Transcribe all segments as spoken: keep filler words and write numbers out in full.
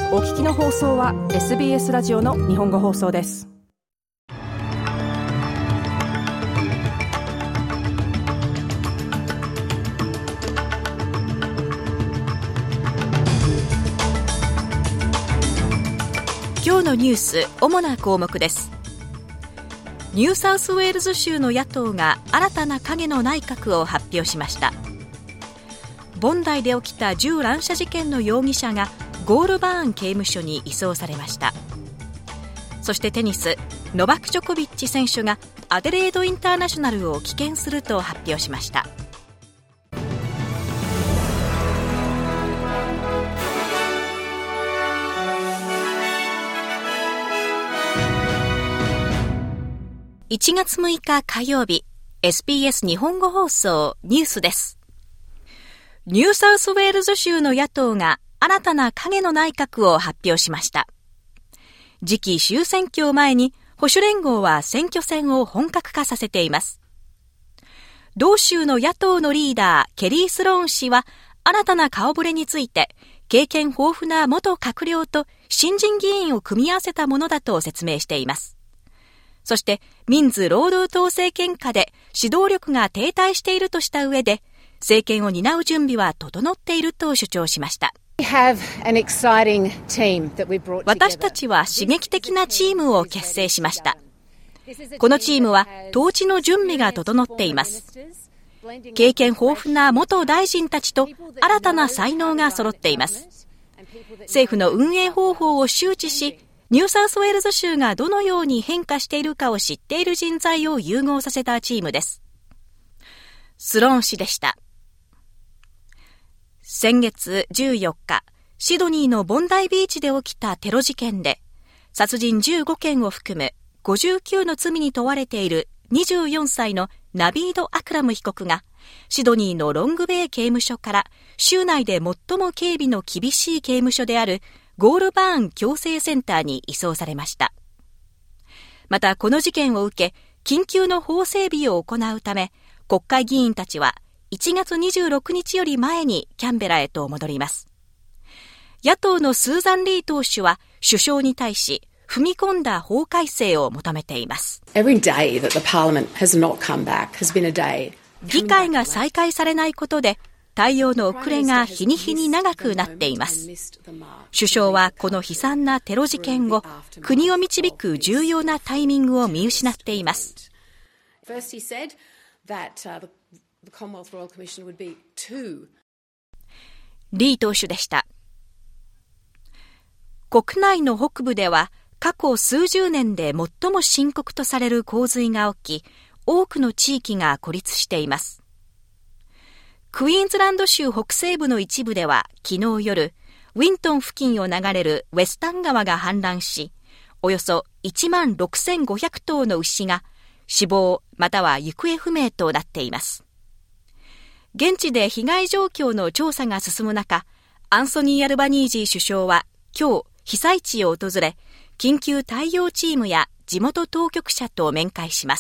お聞きの放送は エスビーエス ラジオの日本語放送です。今日のニュース、主な項目です。ニューサウスウェールズ州の野党が新たな影の内閣を発表しました。ボンダイで起きた銃乱射事件の容疑者がゴールバーン刑務所に移送されました。そしてテニス、ノバク・ジョコビッチ選手がアデレードインターナショナルを棄権すると発表しました。いちがつむいか火曜日、エスビーエス 日本語放送ニュースです。ニューサウスウェールズ州の野党が新たな影の内閣を発表しました。次期州選挙を前に保守連合は選挙戦を本格化させています。同州の野党のリーダーケリー・スローン氏は新たな顔ぶれについて経験豊富な元閣僚と新人議員を組み合わせたものだと説明しています。そしてミンズ労働党政権下で指導力が停滞しているとした上で政権を担う準備は整っていると主張しました。私たちは刺激的なチームを結成しました。このチームは統治の準備が整っています。経験豊富な元大臣たちと新たな才能が揃っています。政府の運営方法を周知し、ニューサウスウェールズ州がどのように変化しているかを知っている人材を融合させたチームです。スローン氏でした。先月じゅうよっか、シドニーのボンダイビーチで起きたテロ事件で、殺人じゅうごけんを含むごじゅうきゅうの罪に問われているにじゅうよんさいのナビード・アクラム被告が、シドニーのロングベイ刑務所から州内で最も警備の厳しい刑務所であるゴールバーン矯正センターに移送されました。またこの事件を受け、緊急の法整備を行うため、国会議員たちはいちがつにじゅうろくにちより前にキャンベラへと戻ります。野党のスーザン・リー党首は首相に対し踏み込んだ法改正を求めています。議会が再開されないことで対応の遅れが日に日に長くなっています。首相はこの悲惨なテロ事件後、国を導く重要なタイミングを見失っています。リー党首でした。国内の北部では過去数十年で最も深刻とされる洪水が起き、多くの地域が孤立しています。クイーンズランド州北西部の一部では昨日夜、ウィントン付近を流れるウェスタン川が氾濫し、およそいちまんろくせんごひゃくとうの牛が死亡または行方不明となっています。現地で被害状況の調査が進む中、アンソニー・アルバニージー首相は今日被災地を訪れ、緊急対応チームや地元当局者と面会します。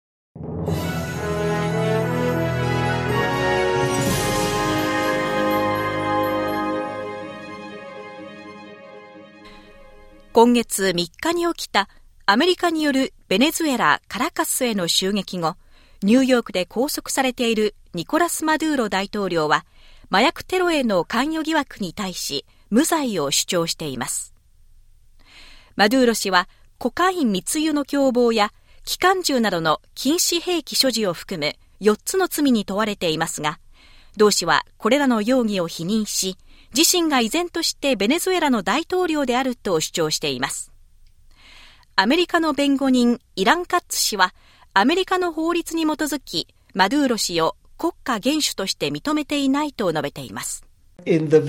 今月みっかに起きたアメリカによるベネズエラ・カラカスへの襲撃後、ニューヨークで拘束されているニコラス・マドゥーロ大統領は麻薬テロへの関与疑惑に対し無罪を主張しています。マドゥーロ氏はコカイン密輸の共謀や機関銃などの禁止兵器所持を含むよっつの罪に問われていますが、同氏はこれらの容疑を否認し、自身が依然としてベネズエラの大統領であると主張しています。アメリカの弁護人イラン・カッツ氏は、アメリカの法律に基づきマドゥーロ氏を国家元首として認めていないと述べています。ア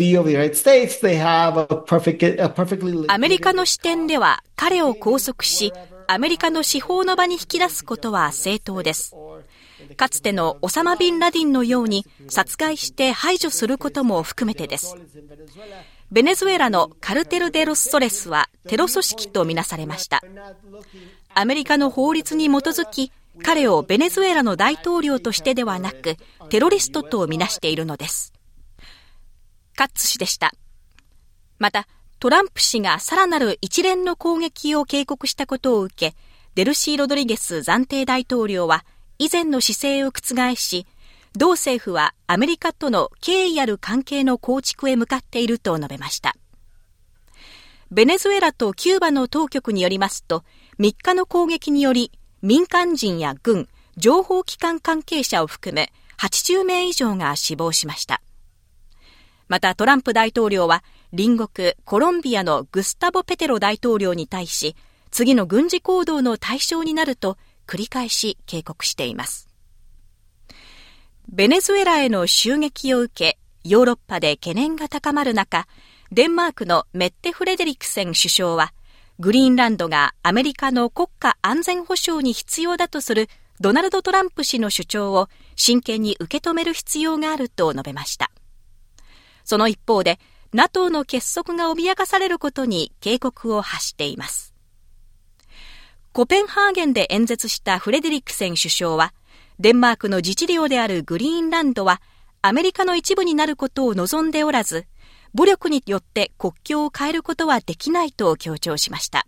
メリカの視点では彼を拘束し、アメリカの司法の場に引き出すことは正当です。かつてのオサマ・ビンラディンのように殺害して排除することも含めてです。ベネズエラのカルテル・デ・ロス・ソレスはテロ組織とみなされました。アメリカの法律に基づき、彼をベネズエラの大統領としてではなく、テロリストとみなしているのです。カッツ氏でした。また、 トランプ氏がさらなる一連の攻撃を警告したことを受け、デルシー・ロドリゲス暫定大統領は以前の姿勢を覆し、同政府はアメリカとの敬意ある関係の構築へ向かっていると述べました。ベネズエラとキューバの当局によりますと、みっかの攻撃により民間人や軍、情報機関関係者を含めはちじゅうめい以上が死亡しました。またトランプ大統領は隣国コロンビアのグスタボ・ペテロ大統領に対し、次の軍事行動の対象になると繰り返し警告しています。ベネズエラへの襲撃を受け、ヨーロッパで懸念が高まる中、デンマークのメッテ・フレデリクセン首相は、グリーンランドがアメリカの国家安全保障に必要だとするドナルド・トランプ氏の主張を真剣に受け止める必要があると述べました。その一方で、NATO の結束が脅かされることに警告を発しています。コペンハーゲンで演説したフレデリクセン首相は、デンマークの自治領であるグリーンランドはアメリカの一部になることを望んでおらず、武力によって国境を変えることはできないと強調しました。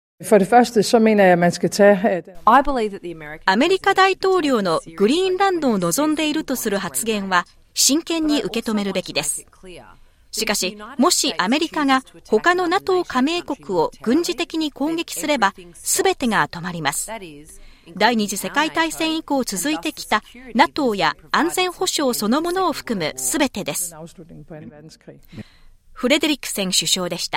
アメリカ大統領のグリーンランドを望んでいるとする発言は真剣に受け止めるべきです。しかし、もしアメリカが他の NATO 加盟国を軍事的に攻撃すれば、すべてが止まります。第二次世界大戦以降続いてきた NATO や安全保障そのものを含むすべてです。フレデリクセン首相でした。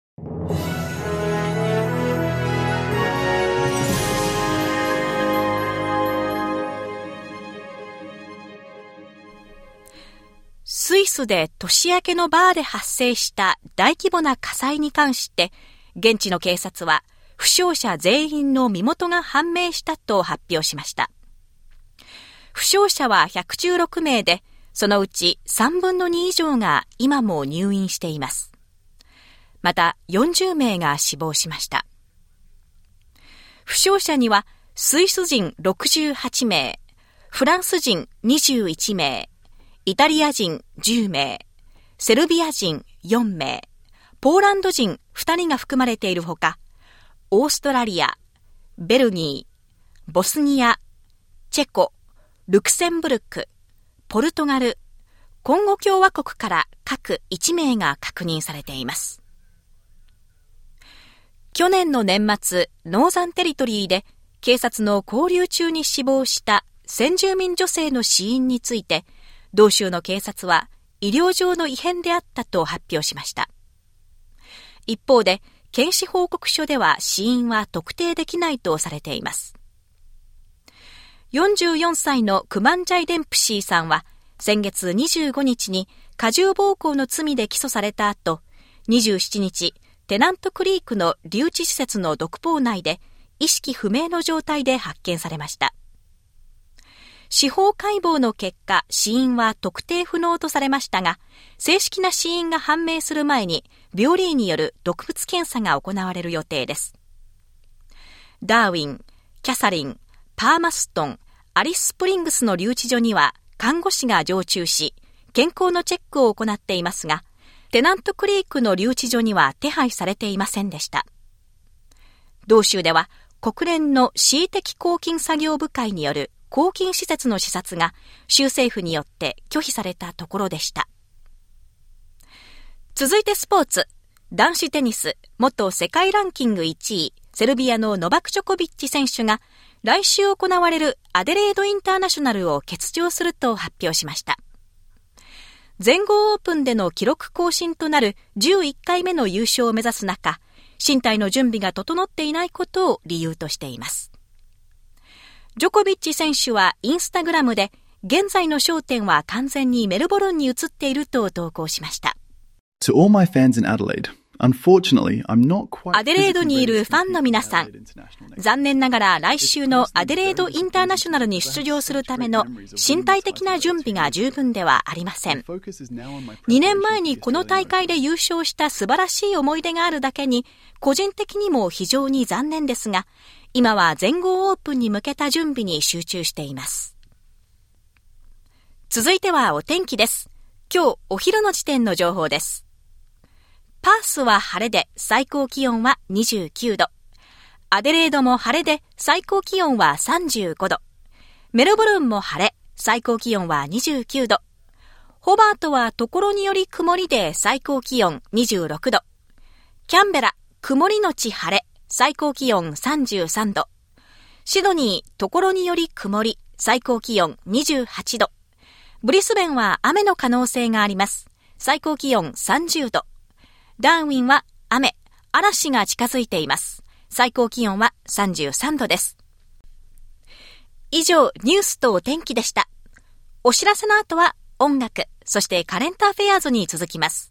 スイスで年明けのバーで発生した大規模な火災に関して、現地の警察は負傷者全員の身元が判明したと発表しました。負傷者はひゃくじゅうろくめいで、そのうちさんぶんのに以上が今も入院しています。またよんじゅうめいが死亡しました。負傷者にはスイス人ろくじゅうはちめい、フランス人にじゅういちめい、イタリア人じゅうめい、セルビア人よんめい、ポーランド人ふたりが含まれているほか、オーストラリア、ベルギー、ボスニア、チェコ、ルクセンブルク、ポルトガル、コンゴ共和国から各いちめいが確認されています。去年の年末、ノーザンテリトリーで警察の勾留中に死亡した先住民女性の死因について、同州の警察は医療上の異変であったと発表しました。一方で、検視報告書では死因は特定できないとされています。よんじゅうよんさいのクマンジャイ・デンプシーさんは先月にじゅうごにちに過重暴行の罪で起訴された後、にじゅうしちにち、テナントクリークの留置施設の独房内で意識不明の状態で発見されました。司法解剖の結果、死因は特定不能とされましたが、正式な死因が判明する前に病理医による毒物検査が行われる予定です。ダーウィン、キャサリン、パーマストン、アリススプリングスの留置所には看護師が常駐し、健康のチェックを行っていますが、テナントクリークの留置所には手配されていませんでした。同州では国連の恣意的拘禁作業部会による拘禁施設の視察が州政府によって拒否されたところでした。続いてスポーツ。男子テニス元世界ランキングいちい、セルビアのノバク・ジョコビッチ選手が来週行われるアデレードインターナショナルを欠場すると発表しました。全豪オープンでの記録更新となるじゅういっかいめの優勝を目指す中、身体の準備が整っていないことを理由としています。ジョコビッチ選手はインスタグラムで、現在の焦点は完全にメルボルンに移っていると投稿しました。 To all my fans in Adelaide, unfortunately, I'm not quite アデレードにいるファンの皆さん、残念ながら来週のアデレードインターナショナルに出場するための身体的な準備が十分ではありません。にねんまえにこの大会で優勝した素晴らしい思い出があるだけに、個人的にも非常に残念ですが、今は全豪オープンに向けた準備に集中しています。続いてはお天気です。今日お昼の時点の情報です。 パースは晴れで最高気温はにじゅうきゅうど。アデレードも晴れで最高気温はさんじゅうごど。メルボルンも晴れ、最高気温はにじゅうきゅうど。ホバートはところにより曇りで最高気温にじゅうろくど。キャンベラ、曇りのち晴れ、最高気温さんじゅうさんど。シドニー、ところにより曇り、最高気温にじゅうはちど。ブリスベンは雨の可能性があります。最高気温さんじゅうど。ダーウィンは雨、嵐が近づいています。最高気温はさんじゅうさんどです。以上、ニュースとお天気でした。お知らせの後は音楽、そしてカレンターフェアーズに続きます。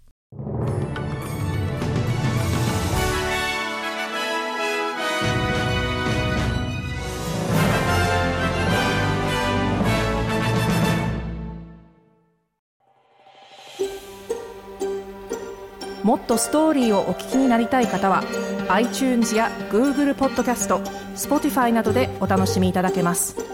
もっとストーリーをお聞きになりたい方は iTunes や Google ポッドキャスト、Spotify などでお楽しみいただけます。